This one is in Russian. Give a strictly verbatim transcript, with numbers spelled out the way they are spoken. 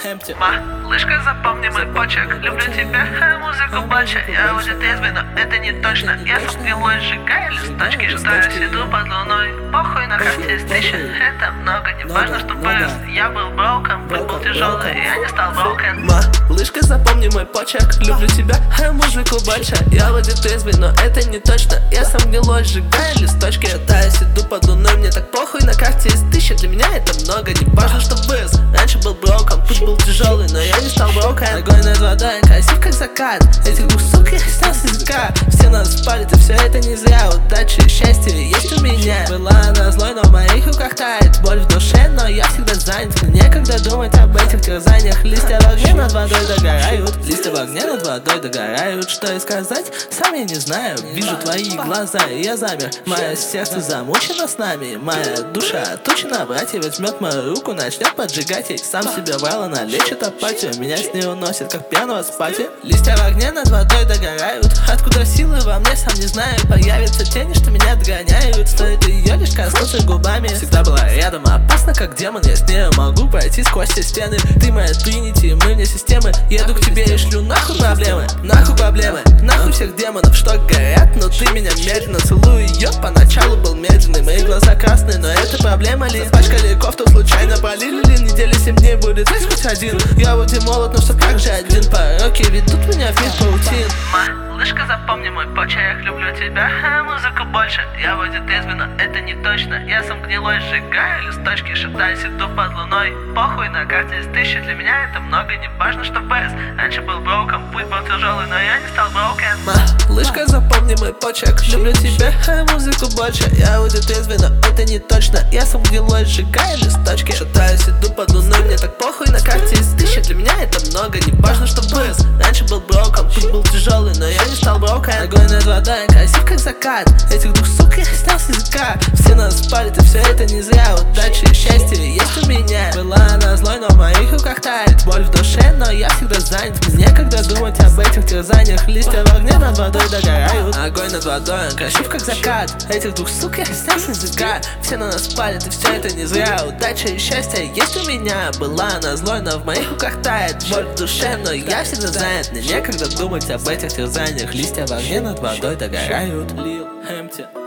Empty. Малышка, запомни мой почерк. Люблю тебя, музыку больше. Я уже трезвый, но это не точно. Я со стрелой сжигаю листочки, шатаюсь, иду под луной. Похуй на карте есть тысяча. Это много, не важно, что вырос. Я был брокен, путь был тяжелый, я не стал брокен. Малышка, запомни мой почерк. Люблю тебя, музыку больше. Я вроде трезвый, но это не точно. Я сам гнилой, сжигаю листочки, шатаюсь, иду под луной. Мне так похуй, на карте есть тысяча. Для меня это много, не важно, что вырос. Раньше был брокен, путь был тяжелый, но я не стал брокен. Огонь над водой, красив как закат. Этих двух сук я снял с языка. Все нас палят, и все это не зря. Удачи и счастье есть у меня. Была она злой, но в моих руках тает. Боль в душе, но я всегда занят. Мне некогда думать об этих терзаниях. Листья в огне над водой догорают. Листья в огне над водой догорают. Что и сказать, сам я не знаю. Вижу твои глаза, и я замер. Мое сердце замучено с нами. Моя душа отучена, братья. Возьмет мою руку, начнет поджигать ей. Сам себе врал, она лечит апатию. Меня с ней уносит, как пьяного с пати. Листья в огне над водой догорают. Откуда силы во мне, сам не знаю. Появятся тени, что меня догоняют. Стоит ее лишь коснуться губами. Всегда была рядом, опасно как демон. Я с нею могу пройти сквозь все стены. Ты моя Тринити, мы вне системы. Еду к тебе и шлю нахуй проблемы. Нахуй проблемы, нахуй всех демонов, что горят. Но ты меня медленно целую ее. Поначалу был медленный, мои глаза красные, но это проблема ли? Пачкали кофту, случайно полили ли? Недели семь дней будет здесь хоть один. Я вроде молод, но все так же один. Пороки ведут меня в мир паутин. Малышка, запомни мой почерк. Люблю тебя, музыку больше. Я вроде трезвый, но это не точно. Я сам гнилой, сжигаю листочки, шатаюсь, иду под луной. Похуй, на карте есть тысяча. Для меня это много, не важно, что вырос. Раньше был брокен, путь был тяжелый, но я не стал брокен. Малышка, запомни мой почерк. Люблю тебя, музыку больше. Я вроде трезвый, но это не точно. Я сам гнилой, сжигаю листочки, шатаюсь, иду под луной. Мне так похуй, на карте есть тысяча. Для меня это много, не важно, что вырос. Раньше был брокен, путь был тяжелый, но я не стал брокен. Огонь над водой, красив как закат. Этих двух сук я снял с языка. Все нас палят, и все это не зря. Удачи и счастье есть у меня. Была она злой, но в моих руках тает. Боль в душе, но я всегда занят. Мне некогда думать об этих терзаниях. Листья в огне над водой догорают. Огонь над водой, красив как закат. Этих двух сук я снял с языка. Все на нас палят, и все это не зря. Удача и счастье есть у меня. Была она злой, но в моих руках тает. Боль в душе, но я всегда занят. Мне некогда думать об этих терзаниях. Листья в огне над водой догорают. Lil Empty.